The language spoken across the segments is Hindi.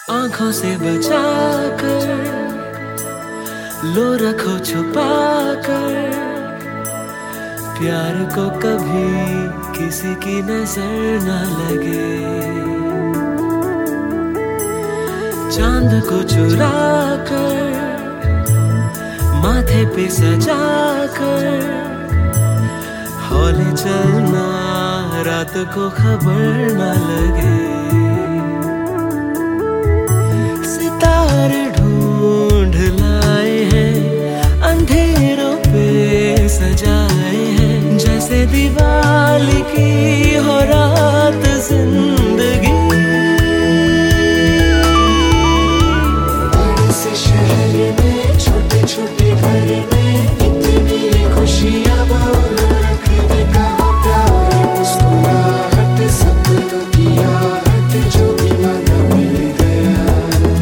आंखों से बचा कर लो रखो छुपा कर, प्यार को कभी किसी की नजर न लगे। चांद को चुरा कर माथे पे सजा कर, हौले चलना रात को खबर न लगे। सितारे ढूंढ लाए हैं अंधेरों पे सजाए हैं, जैसे दिवाली की हो रात जिंदगी। बड़े से शहर में छोटे छोटे घर में इतनी खुशियाँ बोलो रखने का प्यार, मुस्कुराहट सपनों की आहट जो भी मांगा मिल गया।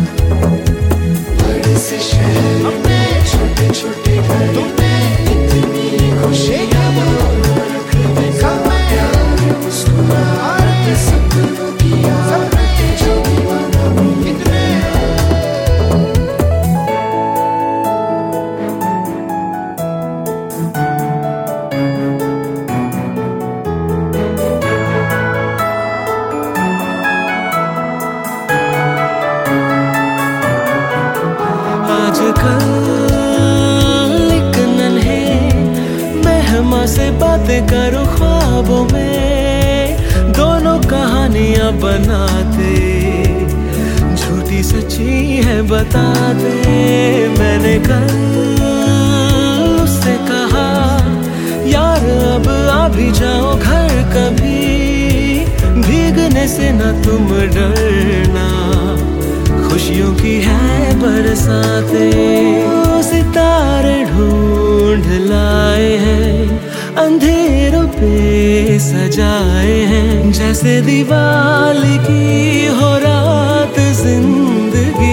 बड़े से शहर में छोटे छोटे घर में इतनी खुशियाँ बोलो रखने का प्यार, मुस्कुराहट सपनों की आहट जो भी मांगा मिल गया। आजकल एक नन्हे मेहमा से बातें करो ख्वाबों में, दोनों कहानियां बनाते झूठी सच्ची है बताते। मैंने कल उससे कहा यार अब आ भी जाओ घर कभी, भीगने से ना तुम डरना खुशियों की है बरसाते। सितारे ढूंढ लाए हैं अंधेरों पे सजाए हैं, जैसे दिवाली की हो रात जिंदगी।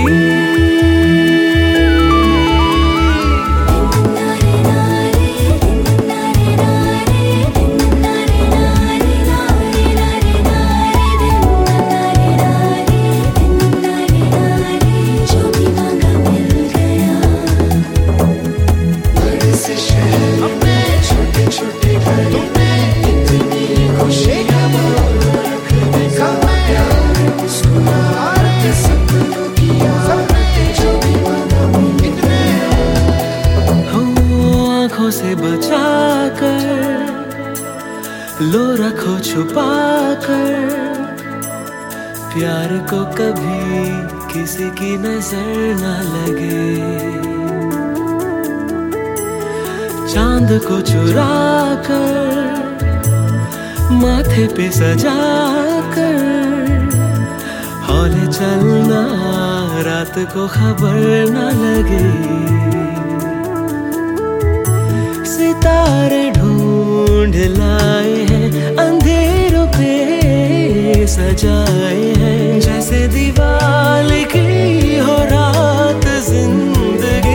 छोटे घर में इतनी खुशियाँ बोलो रखने का प्यार, मुस्कुराहट सपनों की आहट जो भी मांगा मिल गया। आंखों से बचा कर लो रखो छुपा कर, प्यार को कभी किसी की नजर न लगे। चांद को चुरा कर माथे पे सजा कर, हौले चलना रात को खबर न लगे। सितारे ढूंढ लाए हैं अंधेरों पे सजाए हैं, जैसे दिवाली की हो रात जिंदगी।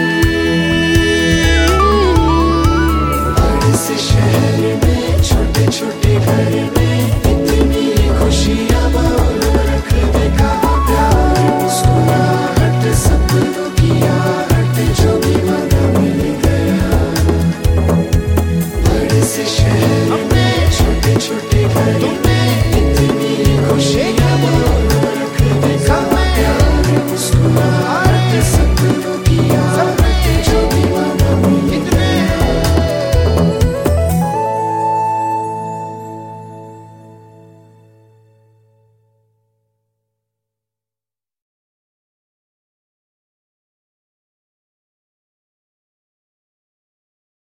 शहर में छोटे छोटे घर में इतनी खुशियाँ बोलो रखने का प्यार, मुस्कुराहट सपनों की आहट जो भी मांगा मिल गया। बड़े से शहर में छोटे छोटे घर में इतनी खुशियाँ